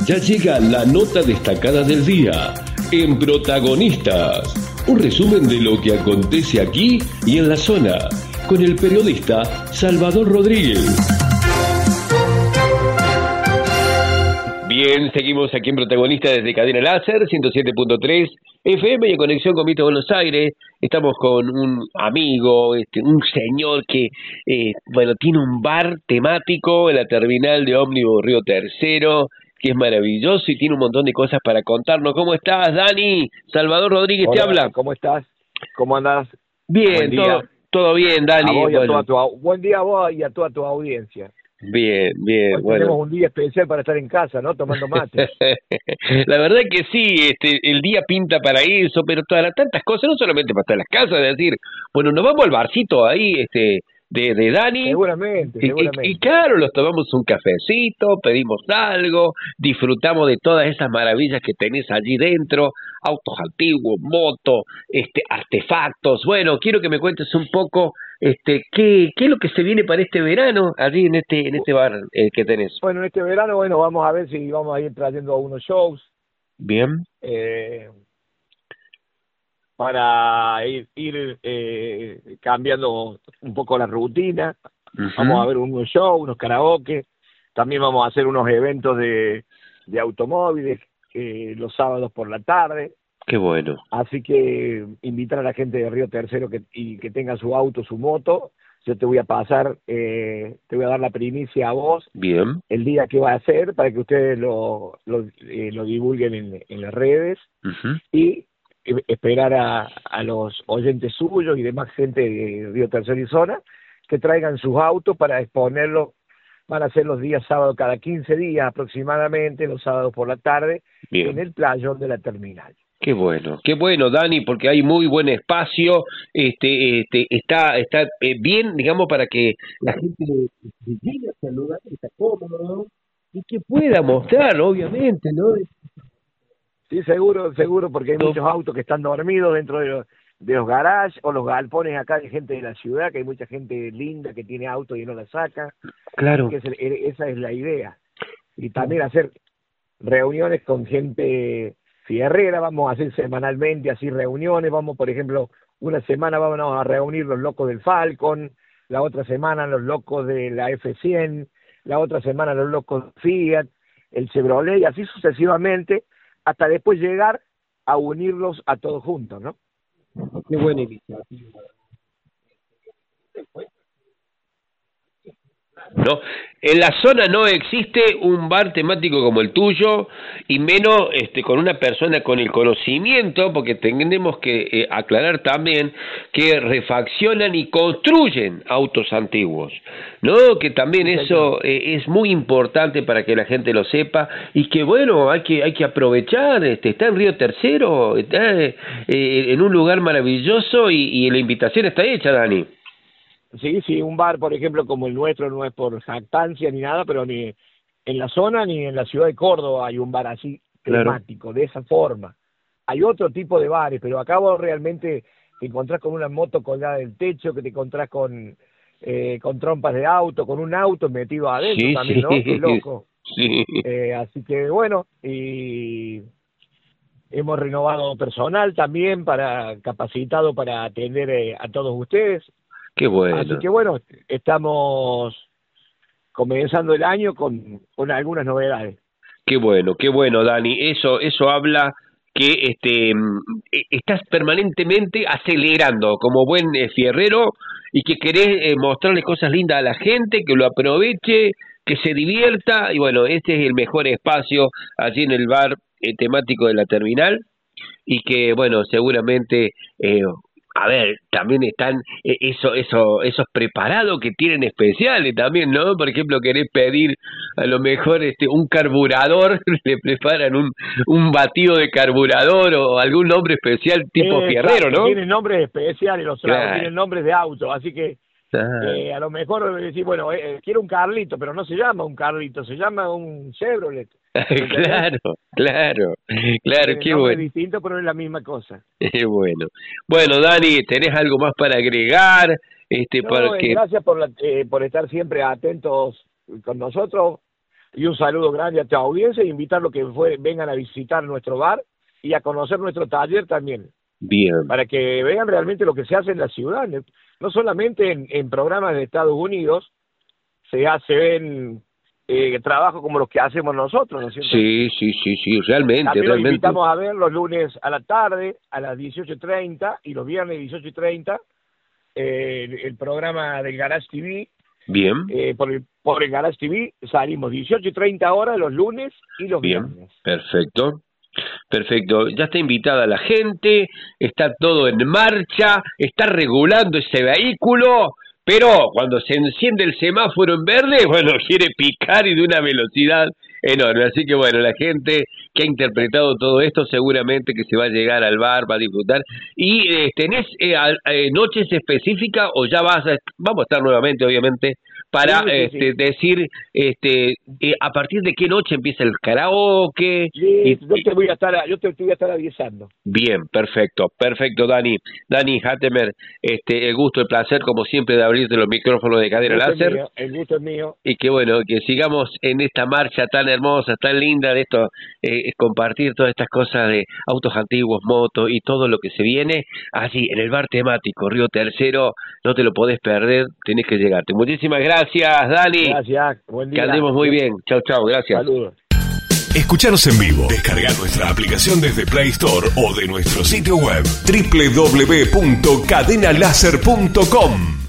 Ya llega la nota destacada del día en Protagonistas. Un resumen de lo que acontece aquí y en la zona, con el periodista Salvador Rodríguez. Bien, seguimos aquí en Protagonistas desde Cadena Láser, 107.3 FM y en conexión con Vito Buenos Aires. Estamos con un amigo, un señor que, tiene un bar temático en la terminal de ómnibus Río Tercero, que es maravilloso y tiene un montón de cosas para contarnos. ¿Cómo estás, Dani? Salvador Rodríguez. Hola, te habla. ¿cómo estás? ¿Cómo andás? Bien, todo bien, Dani. A vos y buen día a vos y a toda tu audiencia. Bien. Hoy tenemos un día especial para estar en casa, ¿no? Tomando mate. La verdad que sí, el día pinta para eso, pero todas tantas cosas, no solamente para estar en las casas, es decir, bueno, nos vamos al barcito ahí, de Dani. Seguramente. Y claro, nos tomamos un cafecito, pedimos algo, disfrutamos de todas esas maravillas que tenés allí dentro, autos antiguos, motos, artefactos. Bueno, quiero que me cuentes un poco, qué es lo que se viene para este verano allí en este bar que tenés. Bueno, en este verano, vamos a ver si vamos a ir trayendo unos shows. Bien. Para ir cambiando un poco la rutina. Uh-huh. Vamos a ver unos shows, unos karaoke. También vamos a hacer unos eventos de automóviles los sábados por la tarde. Qué bueno. Así que invitar a la gente de Río Tercero que tenga su auto, su moto. Yo te voy a pasar, te voy a dar la primicia a vos. Bien. El día que va a ser para que ustedes lo divulguen en las redes. Uh-huh. Y esperar a los oyentes suyos y demás gente de Río Tercero y zona que traigan sus autos para exponerlos. Van a ser los días sábados, cada 15 días aproximadamente, los sábados por la tarde. Bien. En el playón de la terminal. Qué bueno, Dani, porque hay muy buen espacio, está bien, digamos, para que la gente llegue a ese lugar, está cómodo, y que pueda mostrar, obviamente, ¿no? Sí, seguro, porque hay muchos autos que están dormidos dentro de los garages o los galpones acá de gente de la ciudad, que hay mucha gente linda que tiene auto y no la saca. Claro. Esa es la idea. Y también hacer reuniones con gente fierrera, vamos a hacer semanalmente así reuniones, por ejemplo, una semana vamos a reunir los locos del Falcon, la otra semana los locos de la F100, la otra semana los locos de Fiat, el Chevrolet, y así sucesivamente, hasta después llegar a unirlos a todos juntos, ¿no? Qué buena iniciativa. No, en la zona no existe un bar temático como el tuyo y menos con una persona con el conocimiento, porque tenemos que aclarar también que refaccionan y construyen autos antiguos, ¿no? Que también eso es muy importante para que la gente lo sepa y que bueno, hay que aprovechar, está en Río Tercero, está en un lugar maravilloso y la invitación está hecha, Dani. Sí, un bar, por ejemplo, como el nuestro, no es por jactancia ni nada, pero ni en la zona ni en la ciudad de Córdoba hay un bar así temático, claro, de esa forma. Hay otro tipo de bares, pero acá vos realmente te encontrás con una moto colgada del techo, que te encontrás con trompas de auto, con un auto metido adentro también, ¿no? Qué loco. Sí. Así que bueno, y hemos renovado personal también capacitado para atender a todos ustedes. Qué bueno. Así que bueno, estamos comenzando el año con algunas novedades. Qué bueno, Dani. Eso habla que estás permanentemente acelerando como buen fierrero y que querés mostrarle cosas lindas a la gente, que lo aproveche, que se divierta. Y bueno, este es el mejor espacio allí en el bar temático de la terminal y que bueno, seguramente... a ver, también están esos preparados que tienen especiales también, ¿no? Por ejemplo, querés pedir a lo mejor un carburador, le preparan un batido de carburador o algún nombre especial tipo fierrero, ¿no? Tienen nombres especiales los tragos, tienen nombres de auto, así que a lo mejor decir, bueno, quiero un Carlito, pero no se llama un Carlito, se llama un Chevrolet. Claro, qué bueno. Es distinto, pero es la misma cosa. Bueno, Dani, ¿tenés algo más para agregar? Gracias por estar siempre atentos con nosotros. Y un saludo grande a tu audiencia e invitarlos que vengan a visitar nuestro bar y a conocer nuestro taller también. Bien. Para que vean realmente lo que se hace en la ciudad. No solamente en programas de Estados Unidos se ven trabajos como los que hacemos nosotros, ¿no es cierto? Sí, realmente. También realmente. Los invitamos a ver los lunes a la tarde, a las 18:30, y los viernes 18:30, el programa del Garage TV. Bien. Por el Garage TV salimos 18:30 horas los lunes y los viernes. Perfecto. Ya está invitada la gente, está todo en marcha, está regulando ese vehículo, pero cuando se enciende el semáforo en verde, bueno, quiere picar y de una velocidad enorme. Así que bueno, la gente que ha interpretado todo esto seguramente que se va a llegar al bar, va a disfrutar. ¿Y tenés noches específicas o ya vamos a estar nuevamente, obviamente, para sí. decir a partir de qué noche empieza el karaoke? Sí, yo te voy a estar avisando. Bien, perfecto, Dani Hattemer, el gusto, el placer como siempre de abrirte los micrófonos de Cadena Láser. El gusto es mío. Y que bueno, que sigamos en esta marcha tan hermosa, tan linda de esto, compartir todas estas cosas de autos antiguos, motos y todo lo que se viene allí en el bar temático Río Tercero. No te lo podés perder, tenés que llegarte. Muchísimas gracias, Dani. Gracias, buen día. Que andemos muy bien. Chau, gracias. Saludos. Escuchanos en vivo. Descarga nuestra aplicación desde Play Store o de nuestro sitio web www.cadenalaser.com.